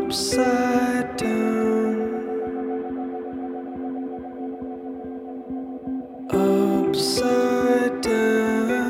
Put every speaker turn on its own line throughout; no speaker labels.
upside down, upside down.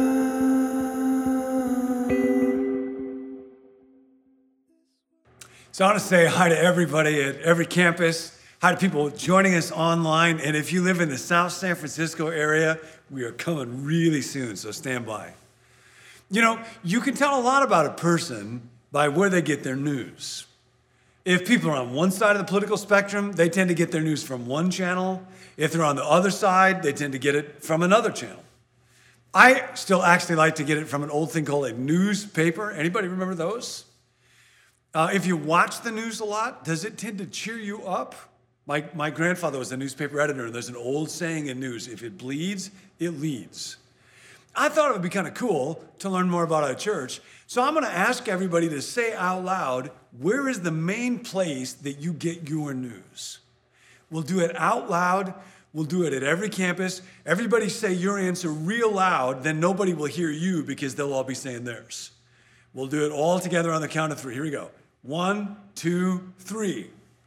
So I want to say hi to everybody at every campus, hi to people joining us online, and if you live in the South San Francisco area, we are coming really soon, so stand by. You know, you can tell a lot about a person by where they get their news. If people are on one side of the political spectrum, they tend to get their news from one channel. If they're on the other side, they tend to get it from another channel. I still actually like to get it from an old thing called a newspaper. Anybody remember those? If you watch the news a lot, does it tend to cheer you up? My grandfather was a newspaper editor, and there's an old saying in news, if it bleeds, it leads. I thought it would be kind of cool to learn more about our church, so I'm going to ask everybody to say out loud, where is the main place that you get your news? We'll do it out loud. We'll do it at every campus. Everybody say your answer real loud, then nobody will hear you because they'll all be saying theirs. We'll do it all together on the count of three. Here we go. 1, 2, 3.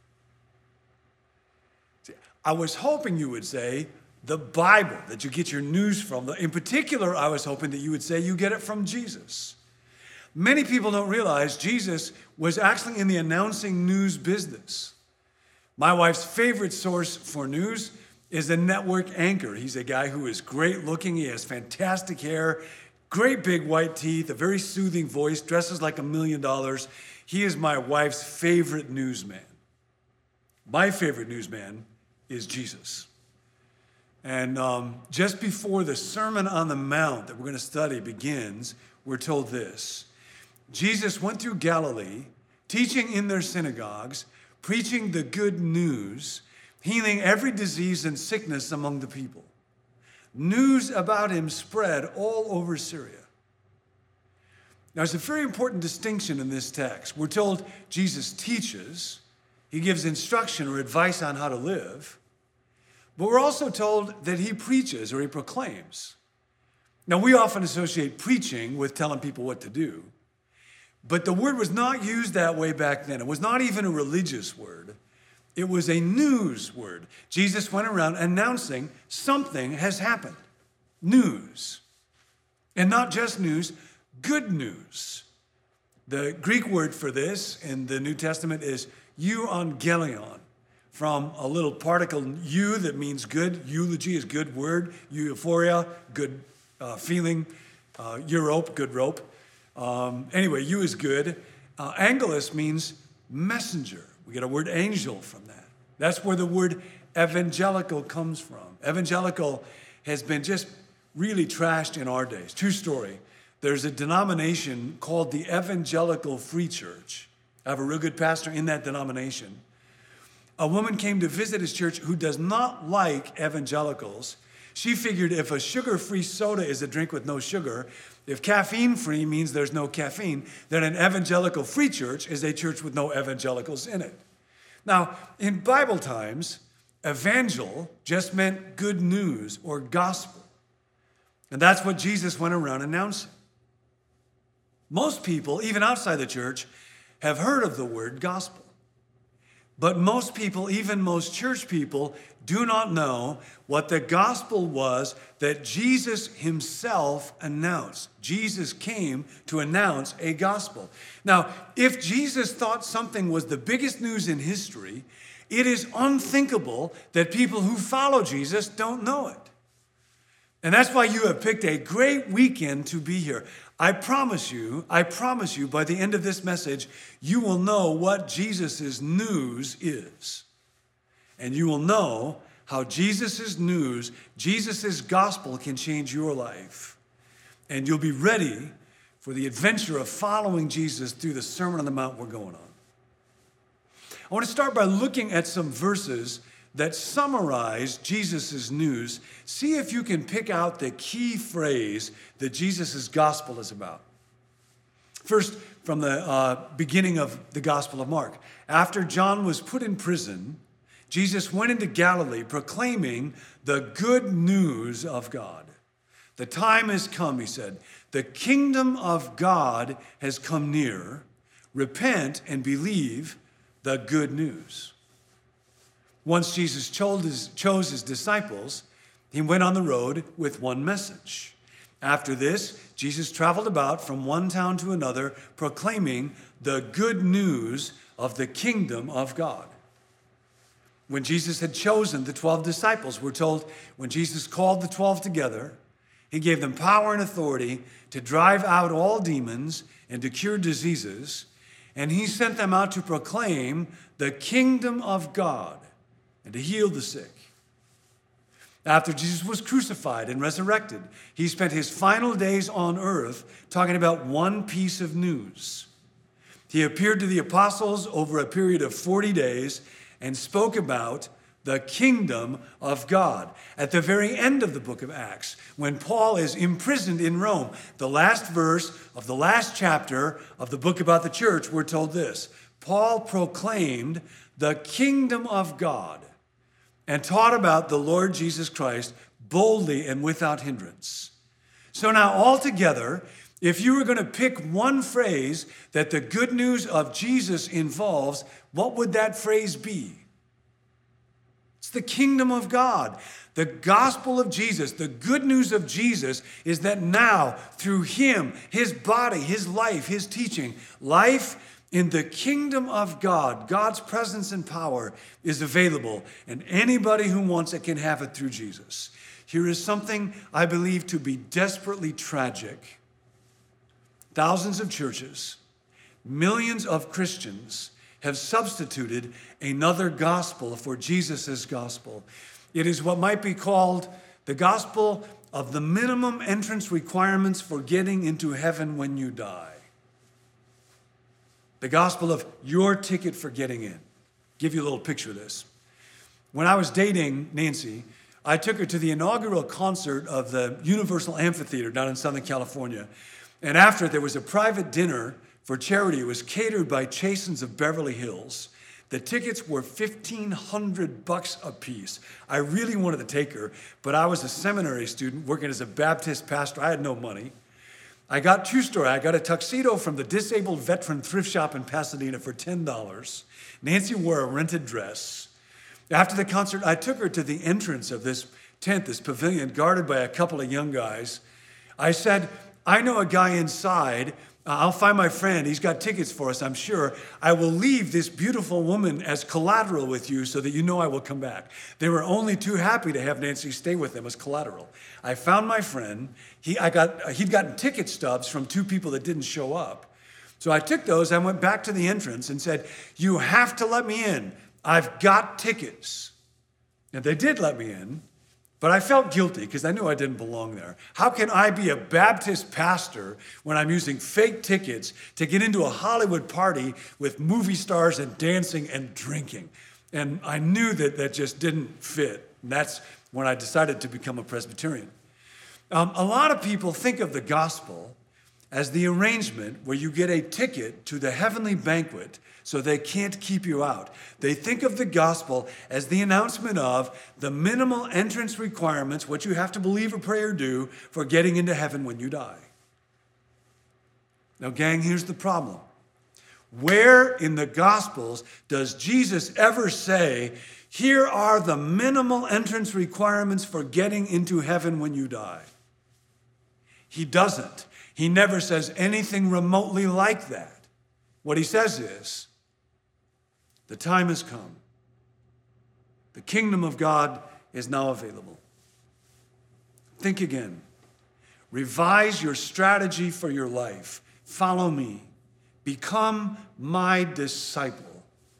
I was hoping you would say the Bible, that you get your news from. In particular, I was hoping that you would say you get it from Jesus. Many people don't realize Jesus was actually in the announcing news business. My wife's favorite source for news is a network anchor. He's a guy who is great looking. He has fantastic hair, great big white teeth, a very soothing voice, dresses like $1 million. He is my wife's favorite newsman. My favorite newsman is Jesus. And just before the Sermon on the Mount that we're going to study begins, we're told this. Jesus went through Galilee, teaching in their synagogues, preaching the good news, healing every disease and sickness among the people. News about him spread all over Syria. Now, there's a very important distinction in this text. We're told Jesus teaches, he gives instruction or advice on how to live, but we're also told that he preaches or he proclaims. Now, we often associate preaching with telling people what to do, but the word was not used that way back then. It was not even a religious word. It was a news word. Jesus went around announcing something has happened. News. And not just news, good news. The Greek word for this in the New Testament is euangelion, from a little particle eu that means good. Eulogy is good word. Euphoria, good feeling. Europe, good rope. Anyway, eu is good. Angelus means messenger. We get a word angel from that. That's where the word evangelical comes from. Evangelical has been just really trashed in our days. True story. There's a denomination called the Evangelical Free Church. I have a real good pastor in that denomination. A woman came to visit his church who does not like evangelicals. She figured if a sugar-free soda is a drink with no sugar, if caffeine-free means there's no caffeine, then an evangelical free church is a church with no evangelicals in it. Now, in Bible times, evangel just meant good news or gospel. And that's what Jesus went around announcing. Most people, even outside the church, have heard of the word gospel. But most people, even most church people, do not know what the gospel was that Jesus himself announced. Jesus came to announce a gospel. Now, if Jesus thought something was the biggest news in history, it is unthinkable that people who follow Jesus don't know it. And that's why you have picked a great weekend to be here. I promise you, by the end of this message, you will know what Jesus' news is. And you will know how Jesus' news, Jesus' gospel can change your life. And you'll be ready for the adventure of following Jesus through the Sermon on the Mount we're going on. I want to start by looking at some verses that summarize Jesus' news. See if you can pick out the key phrase that Jesus' gospel is about. First, from the beginning of the Gospel of Mark. After John was put in prison, Jesus went into Galilee proclaiming the good news of God. The time has come, he said. The kingdom of God has come near. repent and believe the good news. Once Jesus chose his disciples, he went on the road with one message. After this, Jesus traveled about from one town to another, proclaiming the good news of the kingdom of God. When Jesus had chosen the 12 disciples, we're told when Jesus called the 12 together, he gave them power and authority to drive out all demons and to cure diseases, and he sent them out to proclaim the kingdom of God and to heal the sick. After Jesus was crucified and resurrected, he spent his final days on earth talking about one piece of news. He appeared to the apostles over a period of 40 days and spoke about the kingdom of God. At the very end of the book of Acts, when Paul is imprisoned in Rome, the last verse of the last chapter of the book about the church, we're told this: Paul proclaimed the kingdom of God and taught about the Lord Jesus Christ boldly and without hindrance. So now altogether, if you were going to pick one phrase that the good news of Jesus involves, what would that phrase be? It's the kingdom of God. The gospel of Jesus, the good news of Jesus is that now, through him, his body, his life, his teaching, life in the kingdom of God, God's presence and power is available, and anybody who wants it can have it through Jesus. Here is something I believe to be desperately tragic. Thousands of churches, millions of Christians have substituted another gospel for Jesus' gospel. It is what might be called the gospel of the minimum entrance requirements for getting into heaven when you die. The gospel of your ticket for getting in. Give you a little picture of this. When I was dating Nancy, I took her to the inaugural concert of the Universal Amphitheater down in Southern California. And after it, there was a private dinner for charity. It was catered by Chasen's of Beverly Hills. The tickets were $1,500 a piece. I really wanted to take her, but I was a seminary student working as a Baptist pastor. I had no money. I got true story. I got a tuxedo from the Disabled Veteran Thrift Shop in Pasadena for $10. Nancy wore a rented dress. After the concert, I took her to the entrance of this tent, this pavilion, guarded by a couple of young guys. I said, I know a guy inside. I'll find my friend. He's got tickets for us, I'm sure. I will leave this beautiful woman as collateral with you so that you know I will come back. They were only too happy to have Nancy stay with them as collateral. I found my friend. He'd gotten ticket stubs from two people that didn't show up. So I took those. I went back to the entrance and said, you have to let me in. I've got tickets. And they did let me in. But I felt guilty because I knew I didn't belong there. How can I be a Baptist pastor when I'm using fake tickets to get into a Hollywood party with movie stars and dancing and drinking? And I knew that just didn't fit. And that's when I decided to become a Presbyterian. A lot of people think of the gospel as the arrangement where you get a ticket to the heavenly banquet so they can't keep you out. They think of the gospel as the announcement of the minimal entrance requirements, what you have to believe or pray or do for getting into heaven when you die. Now, gang, here's the problem. Where in the Gospels does Jesus ever say, here are the minimal entrance requirements for getting into heaven when you die? He doesn't. He never says anything remotely like that. What he says is, the time has come. The kingdom of God is now available. Think again. Revise your strategy for your life. Follow me. Become my disciple.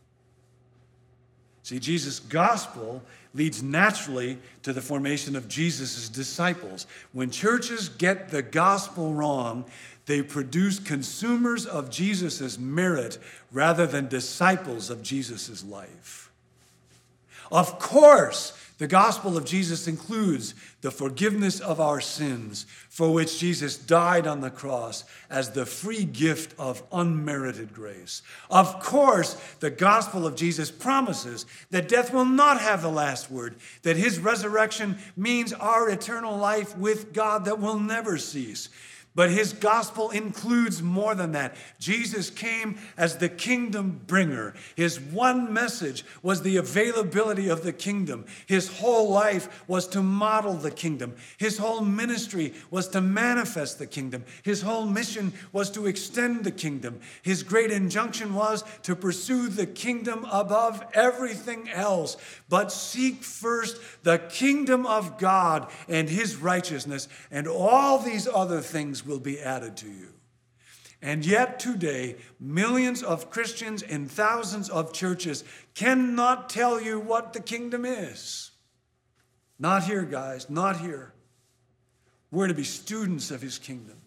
See, Jesus' gospel leads naturally to the formation of Jesus' disciples. When churches get the gospel wrong, they produce consumers of Jesus' merit rather than disciples of Jesus' life. Of course, the gospel of Jesus includes the forgiveness of our sins, for which Jesus died on the cross as the free gift of unmerited grace. Of course, the gospel of Jesus promises that death will not have the last word, that his resurrection means our eternal life with God that will never cease. But his gospel includes more than that. Jesus came as the kingdom bringer. His one message was the availability of the kingdom. His whole life was to model the kingdom. His whole ministry was to manifest the kingdom. His whole mission was to extend the kingdom. His great injunction was to pursue the kingdom above everything else. But seek first the kingdom of God and his righteousness, and all these other things will be added to you. And yet today, millions of Christians in thousands of churches cannot tell you what the kingdom is. Not here, guys, not here. We're to be students of his kingdom.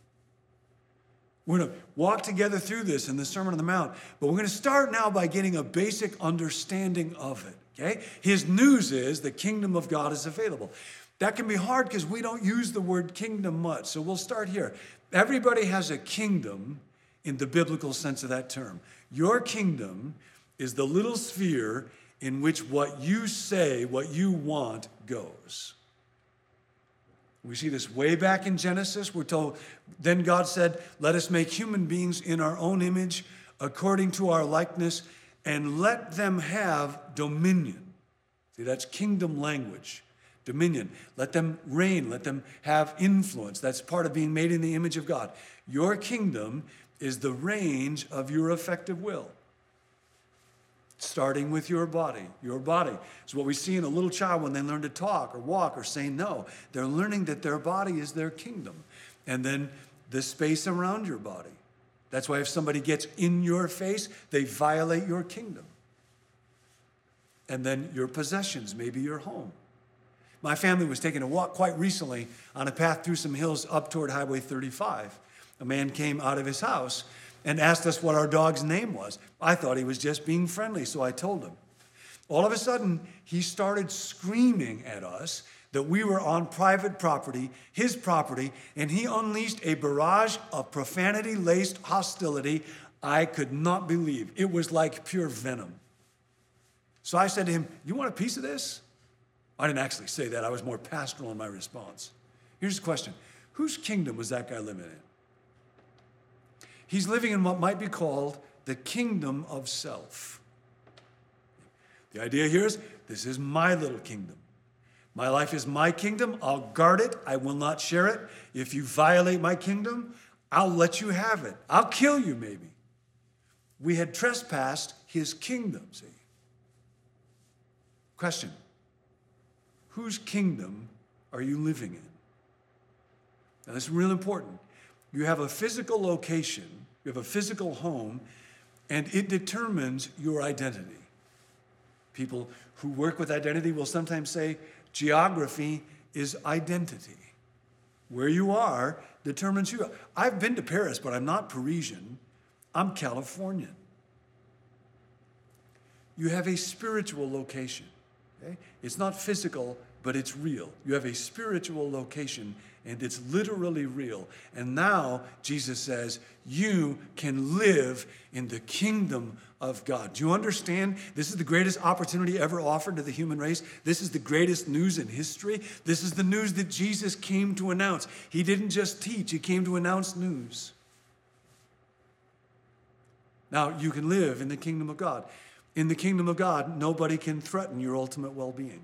We're going to walk together through this in the Sermon on the Mount, but we're going to start now by getting a basic understanding of it, okay? His news is the kingdom of God is available. That can be hard because we don't use the word kingdom much, so we'll start here. Everybody has a kingdom in the biblical sense of that term. Your kingdom is the little sphere in which what you say, what you want, goes. We see this way back in Genesis. We're told, then God said, let us make human beings in our own image, according to our likeness, and let them have dominion. See, that's kingdom language. Dominion. Let them reign. Let them have influence. That's part of being made in the image of God. Your kingdom is the range of your effective will. Starting with your body. Your body is what we see in a little child when they learn to talk or walk or say no. They're learning that their body is their kingdom. And then the space around your body. That's why if somebody gets in your face, they violate your kingdom. And then your possessions, maybe your home. My family was taking a walk quite recently on a path through some hills up toward Highway 35. A man came out of his house and asked us what our dog's name was. I thought he was just being friendly, so I told him. All of a sudden, he started screaming at us that we were on private property, his property, and he unleashed a barrage of profanity-laced hostility I could not believe. It was like pure venom. So I said to him, you want a piece of this? I didn't actually say that. I was more pastoral in my response. Here's the question. Whose kingdom was that guy living in? He's living in what might be called the kingdom of self. The idea here is, this is my little kingdom. My life is my kingdom. I'll guard it. I will not share it. If you violate my kingdom, I'll let you have it. I'll kill you, maybe. We had trespassed his kingdom, see? Question. Whose kingdom are you living in? Now, this is real important. You have a physical location, you have a physical home, and it determines your identity. People who work with identity will sometimes say geography is identity. Where you are determines who you are. I've been to Paris, but I'm not Parisian. I'm Californian. You have a spiritual location. Okay? It's not physical, but it's real. You have a spiritual location, and it's literally real. And now, Jesus says, you can live in the kingdom of God. Do you understand? This is the greatest opportunity ever offered to the human race. This is the greatest news in history. This is the news that Jesus came to announce. He didn't just teach, he came to announce news. Now, you can live in the kingdom of God. In the kingdom of God, nobody can threaten your ultimate well-being.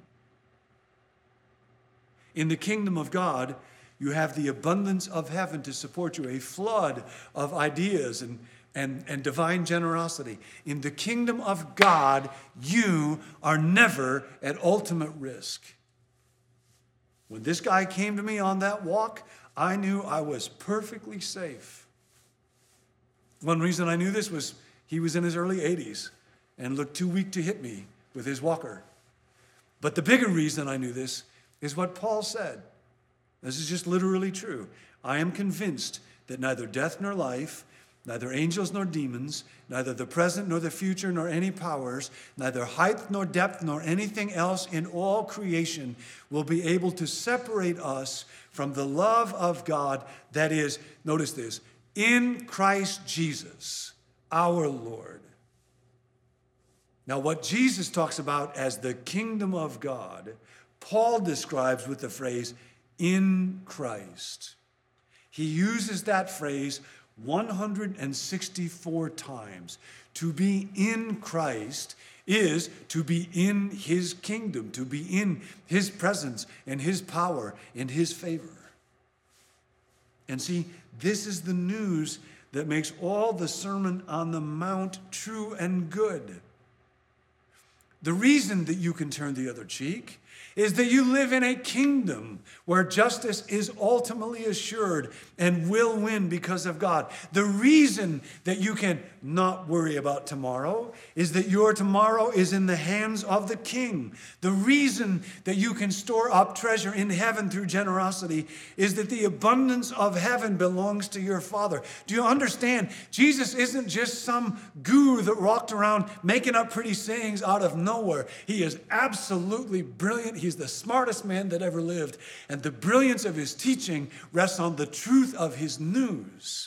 In the kingdom of God, you have the abundance of heaven to support you, a flood of ideas and divine generosity. In the kingdom of God, you are never at ultimate risk. When this guy came to me on that walk, I knew I was perfectly safe. One reason I knew this was he was in his early 80s and looked too weak to hit me with his walker. But the bigger reason I knew this is what Paul said. This is just literally true. I am convinced that neither death nor life, neither angels nor demons, neither the present nor the future nor any powers, neither height nor depth nor anything else in all creation will be able to separate us from the love of God that is, notice this, in Christ Jesus, our Lord. Now, what Jesus talks about as the kingdom of God, Paul describes with the phrase, in Christ. He uses that phrase 164 times. To be in Christ is to be in his kingdom, to be in his presence and his power and his favor. And see, this is the news that makes all the Sermon on the Mount true and good. The reason that you can turn the other cheek is that you live in a kingdom where justice is ultimately assured and will win because of God. The reason that you can not worry about tomorrow is that your tomorrow is in the hands of the King. The reason that you can store up treasure in heaven through generosity is that the abundance of heaven belongs to your Father. Do you understand? Jesus isn't just some guru that walked around making up pretty sayings out of nowhere. He is absolutely brilliant. He's the smartest man that ever lived. And the brilliance of his teaching rests on the truth of his news.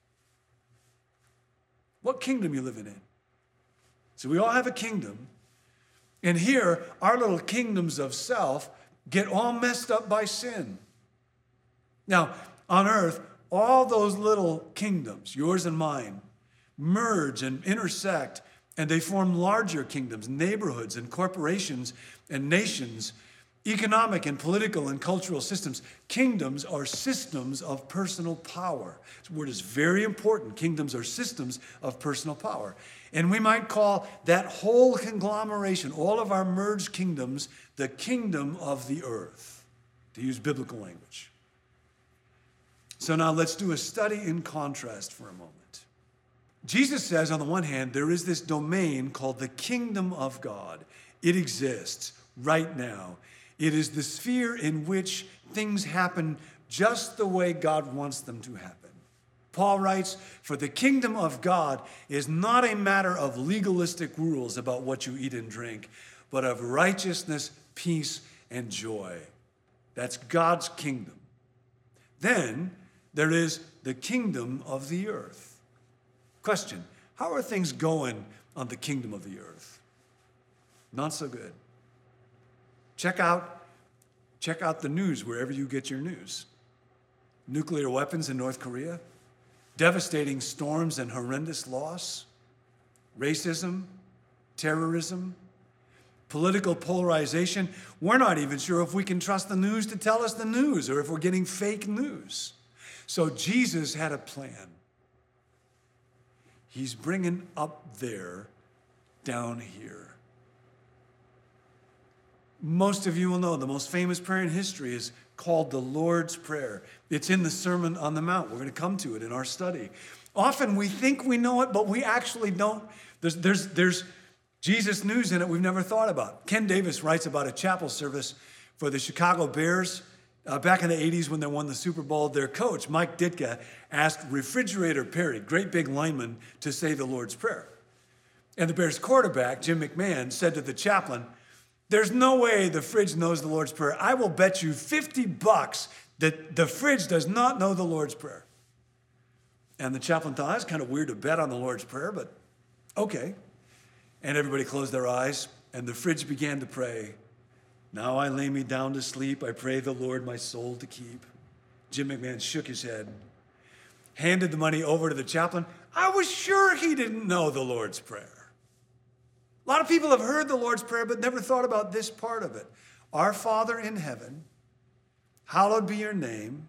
What kingdom you living in? So we all have a kingdom. And here, our little kingdoms of self get all messed up by sin. Now, on earth, all those little kingdoms, yours and mine, merge and intersect, and they form larger kingdoms, neighborhoods and corporations and nations, economic and political and cultural systems. Kingdoms are systems of personal power. This word is very important. Kingdoms are systems of personal power. And we might call that whole conglomeration, all of our merged kingdoms, the kingdom of the earth, to use biblical language. So now let's do a study in contrast for a moment. Jesus says, on the one hand, there is this domain called the kingdom of God. It exists right now. It is the sphere in which things happen just the way God wants them to happen. Paul writes, for the kingdom of God is not a matter of legalistic rules about what you eat and drink, but of righteousness, peace, and joy. That's God's kingdom. Then there is the kingdom of the earth. Question, how are things going on the kingdom of the earth? Not so good. Check out the news wherever you get your news. Nuclear weapons in North Korea, devastating storms and horrendous loss, racism, terrorism, political polarization. We're not even sure if we can trust the news to tell us the news or if we're getting fake news. So Jesus had a plan. He's bringing up there, down here. Most of you will know the most famous prayer in history is called the Lord's Prayer. It's in the Sermon on the Mount. We're going to come to it in our study. Often we think we know it, but we actually don't. There's Jesus news in it we've never thought about. Ken Davis writes about a chapel service for the Chicago Bears. Back in the 80s when they won the Super Bowl, their coach, Mike Ditka, asked Refrigerator Perry, great big lineman, to say the Lord's Prayer. And the Bears quarterback, Jim McMahon, said to the chaplain, there's no way the fridge knows the Lord's Prayer. I will bet you $50 that the fridge does not know the Lord's Prayer. And the chaplain thought, it's kind of weird to bet on the Lord's Prayer, but okay. And everybody closed their eyes, and the fridge began to pray. Now I lay me down to sleep. I pray the Lord my soul to keep. Jim McMahon shook his head, handed the money over to the chaplain. I was sure he didn't know the Lord's Prayer. A lot of people have heard the Lord's Prayer, but never thought about this part of it. Our Father in heaven, hallowed be your name.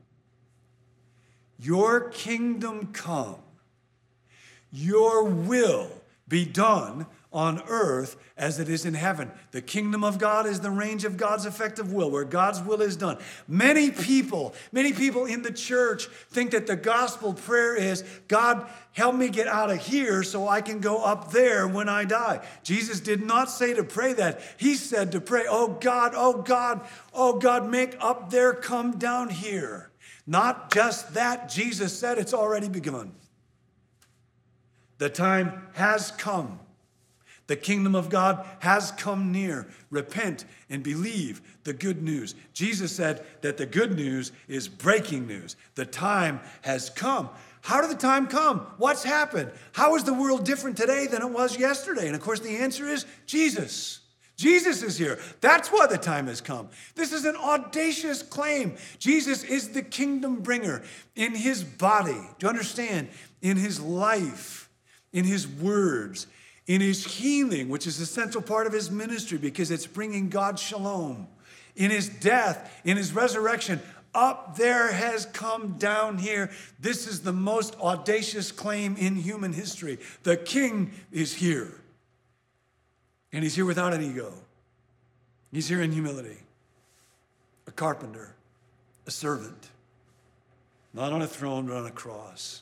Your kingdom come. Your will be done on earth as it is in heaven. The kingdom of God is the range of God's effective will, where God's will is done. Many people in the church think that the gospel prayer is, God, help me get out of here so I can go up there when I die. Jesus did not say to pray that. He said to pray, oh God, oh God, oh God, make up there come down here. Not just that, Jesus said it's already begun. The time has come. The kingdom of God has come near. Repent and believe the good news. Jesus said that the good news is breaking news. The time has come. How did the time come? What's happened? How is the world different today than it was yesterday? And of course, the answer is Jesus. Jesus is here. That's why the time has come. This is an audacious claim. Jesus is the kingdom bringer in his body. Do you understand? In his life, in his words, in his healing, which is a central part of his ministry because it's bringing God's shalom. In his death, in his resurrection, up there has come down here. This is the most audacious claim in human history. The king is here. And he's here without an ego. He's here in humility. A carpenter, a servant, not on a throne, but on a cross.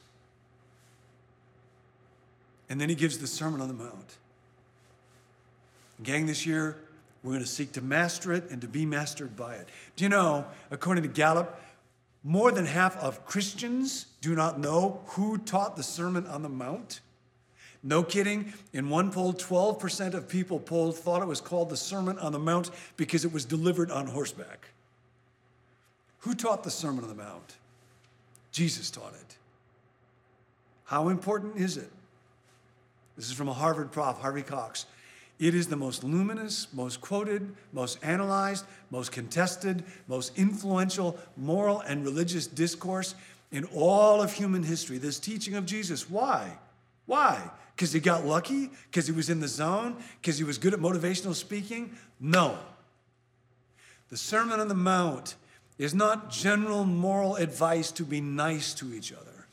And then he gives the Sermon on the Mount. Gang, this year, we're going to seek to master it and to be mastered by it. Do you know, according to Gallup, more than half of Christians do not know who taught the Sermon on the Mount? No kidding. In one poll, 12% of people polled thought it was called the Sermon on the Mount because it was delivered on horseback. Who taught the Sermon on the Mount? Jesus taught it. How important is it? This is from a Harvard prof, Harvey Cox. It is the most luminous, most quoted, most analyzed, most contested, most influential moral and religious discourse in all of human history. This teaching of Jesus. Why? Why? Because he got lucky? Because he was in the zone? Because he was good at motivational speaking? No. The Sermon on the Mount is not general moral advice to be nice to each other.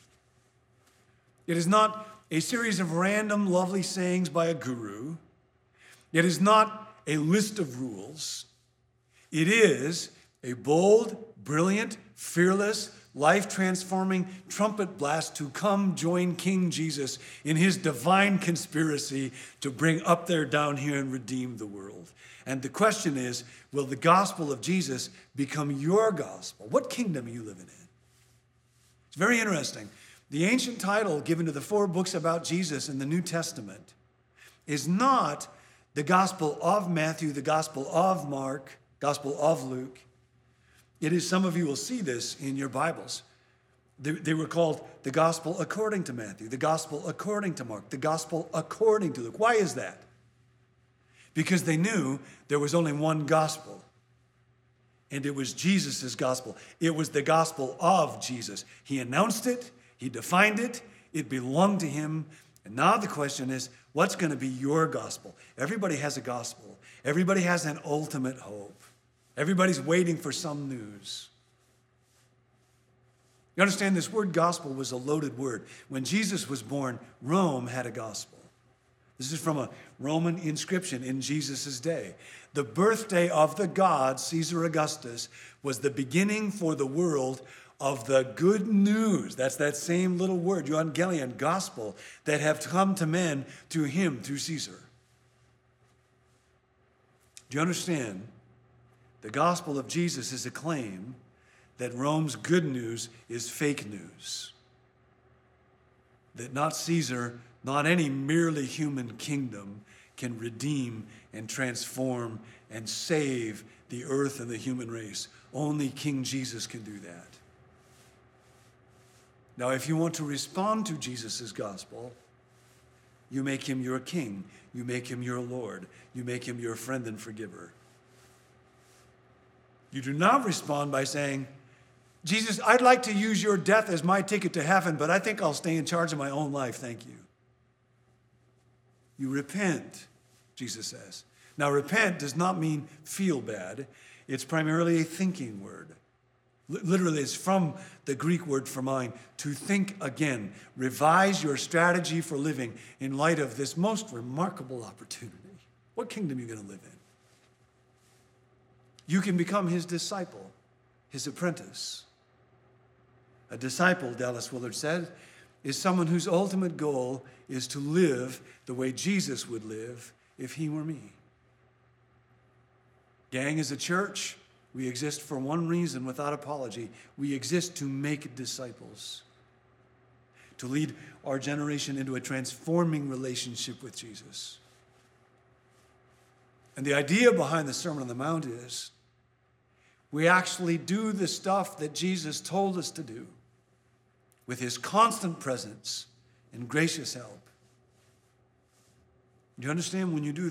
It is not a series of random lovely sayings by a guru. It is not a list of rules. It is a bold, brilliant, fearless, life-transforming trumpet blast to come join King Jesus in his divine conspiracy to bring up there, down here, and redeem the world. And the question is, will the gospel of Jesus become your gospel? What kingdom are you living in? It's very interesting. The ancient title given to the 4 books about Jesus in the New Testament is not the Gospel of Matthew, the Gospel of Mark, Gospel of Luke. It is, some of you will see this in your Bibles. They were called the Gospel according to Matthew, the Gospel according to Mark, the Gospel according to Luke. Why is that? Because they knew there was only one gospel, and it was Jesus' gospel. It was the gospel of Jesus. He announced it, he defined it, it belonged to him. And now the question is, what's going to be your gospel? Everybody has a gospel. Everybody has an ultimate hope. Everybody's waiting for some news. You understand, this word gospel was a loaded word. When Jesus was born, Rome had a gospel. This is from a Roman inscription in Jesus' day. The birthday of the god, Caesar Augustus, was the beginning for the world of the good news. That's that same little word, euangelion, gospel, that have come to men through him, through Caesar. Do you understand? The gospel of Jesus is a claim that Rome's good news is fake news. That not Caesar, not any merely human kingdom can redeem and transform and save the earth and the human race. Only King Jesus can do that. Now, if you want to respond to Jesus' gospel, you make him your king. You make him your Lord. You make him your friend and forgiver. You do not respond by saying, Jesus, I'd like to use your death as my ticket to heaven, but I think I'll stay in charge of my own life, thank you. You repent, Jesus says. Now, repent does not mean feel bad. It's primarily a thinking word. Literally, it's from the Greek word for mind, to think again. Revise your strategy for living in light of this most remarkable opportunity. What kingdom are you going to live in? You can become his disciple, his apprentice. A disciple, Dallas Willard said, is someone whose ultimate goal is to live the way Jesus would live if he were me. Gang, as a church, we exist for one reason without apology. We exist to make disciples, to lead our generation into a transforming relationship with Jesus. And the idea behind the Sermon on the Mount is we actually do the stuff that Jesus told us to do with his constant presence and gracious help. Do you understand? When you do that,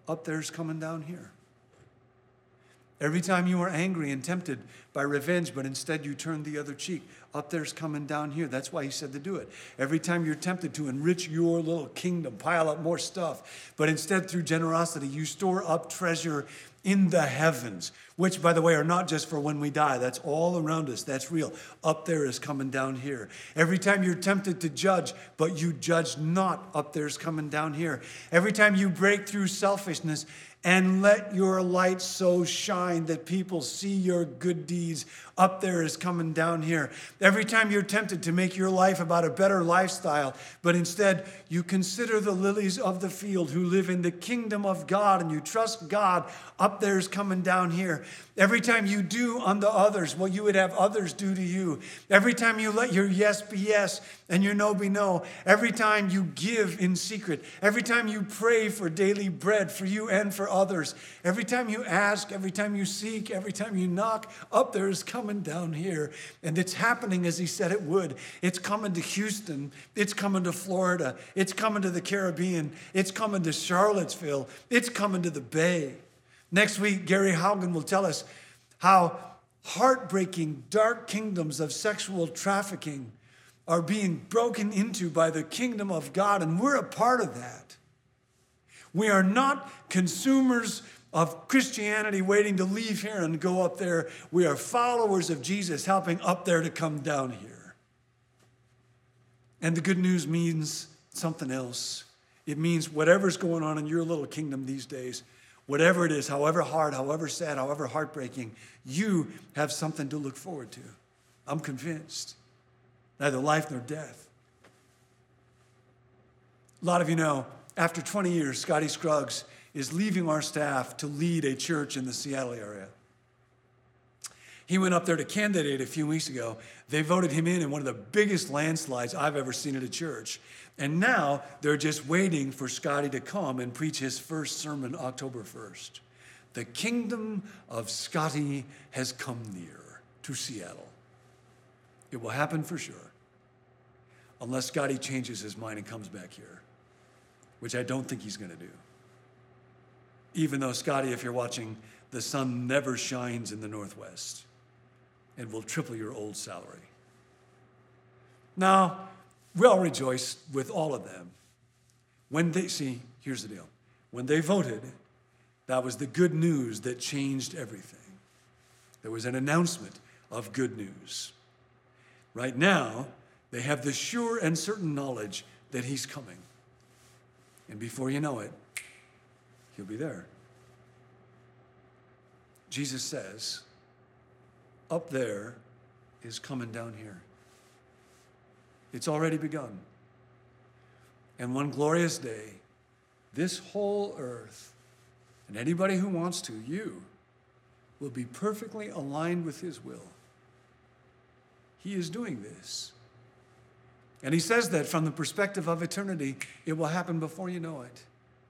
up there's coming down here. Every time you are angry and tempted by revenge, but instead you turn the other cheek, up there's coming down here. That's why he said to do it. Every time you're tempted to enrich your little kingdom, pile up more stuff, but instead through generosity, you store up treasure in the heavens, which, by the way, are not just for when we die. That's all around us. That's real. Up there is coming down here. Every time you're tempted to judge, but you judge not, up there's coming down here. Every time you break through selfishness and let your light so shine that people see your good deeds, up there is coming down here. Every time you're tempted to make your life about a better lifestyle, but instead you consider the lilies of the field who live in the kingdom of God and you trust God, up there's coming down here. Every time you do unto others what you would have others do to you. Every time you let your yes be yes and your no be no. Every time you give in secret. Every time you pray for daily bread for you and for others. Every time you ask, every time you seek, every time you knock, up there is coming down here. And it's happening as he said it would. It's coming to Houston. It's coming to Florida. It's coming to the Caribbean. It's coming to Charlottesville. It's coming to the Bay. Next week, Gary Haugen will tell us how heartbreaking, dark kingdoms of sexual trafficking are being broken into by the kingdom of God, and we're a part of that. We are not consumers of Christianity waiting to leave here and go up there. We are followers of Jesus helping up there to come down here. And the good news means something else. It means whatever's going on in your little kingdom these days, whatever it is, however hard, however sad, however heartbreaking, you have something to look forward to. I'm convinced. Neither life nor death. A lot of you know, after 20 years, Scotty Scruggs is leaving our staff to lead a church in the Seattle area. He went up there to candidate a few weeks ago. They voted him in one of the biggest landslides I've ever seen at a church. And now they're just waiting for Scotty to come and preach his first sermon October 1st. The kingdom of Scotty has come near to Seattle. It will happen for sure, unless Scotty changes his mind and comes back here, which I don't think he's going to do. Even though, Scotty, if you're watching, the sun never shines in the Northwest and will triple your old salary. Now, we all rejoice with all of them. Here's the deal. When they voted, that was the good news that changed everything. There was an announcement of good news. Right now, they have the sure and certain knowledge that he's coming. And before you know it, he'll be there. Jesus says, up there is coming down here. It's already begun. And one glorious day, this whole earth, and anybody who wants to, you, will be perfectly aligned with his will. He is doing this. And he says that from the perspective of eternity, it will happen before you know it.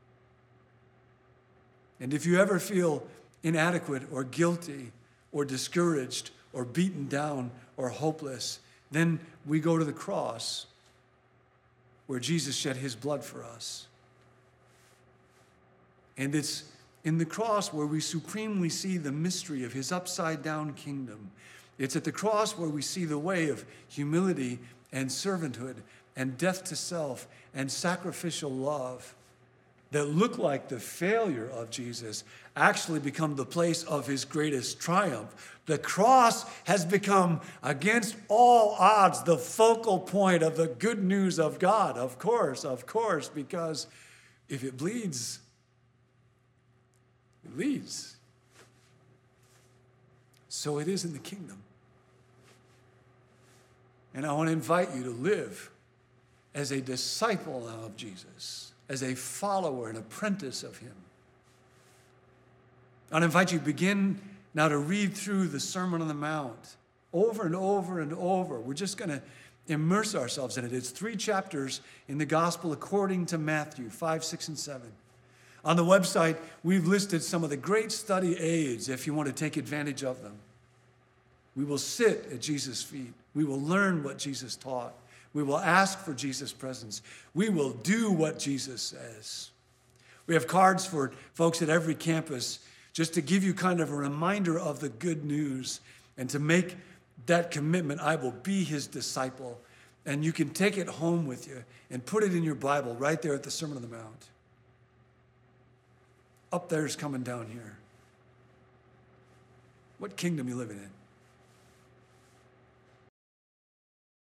And if you ever feel inadequate or guilty or discouraged or beaten down or hopeless, then we go to the cross where Jesus shed his blood for us. And it's in the cross where we supremely see the mystery of his upside-down kingdom. It's at the cross where we see the way of humility and servanthood and death to self and sacrificial love that look like the failure of Jesus actually become the place of his greatest triumph. The cross has become, against all odds, the focal point of the good news of God. Of course, because if it bleeds, it leads. So it is in the kingdom. And I want to invite you to live as a disciple of Jesus, as a follower, an apprentice of him. I want to invite you to begin now to read through the Sermon on the Mount over and over and over. We're just going to immerse ourselves in it. It's 3 chapters in the Gospel according to Matthew, 5, 6, and 7. On the website, we've listed some of the great study aids if you want to take advantage of them. We will sit at Jesus' feet. We will learn what Jesus taught. We will ask for Jesus' presence. We will do what Jesus says. We have cards for folks at every campus just to give you kind of a reminder of the good news and to make that commitment. I will be his disciple. And you can take it home with you and put it in your Bible right there at the Sermon on the Mount. Up there's coming down here. What kingdom you living in?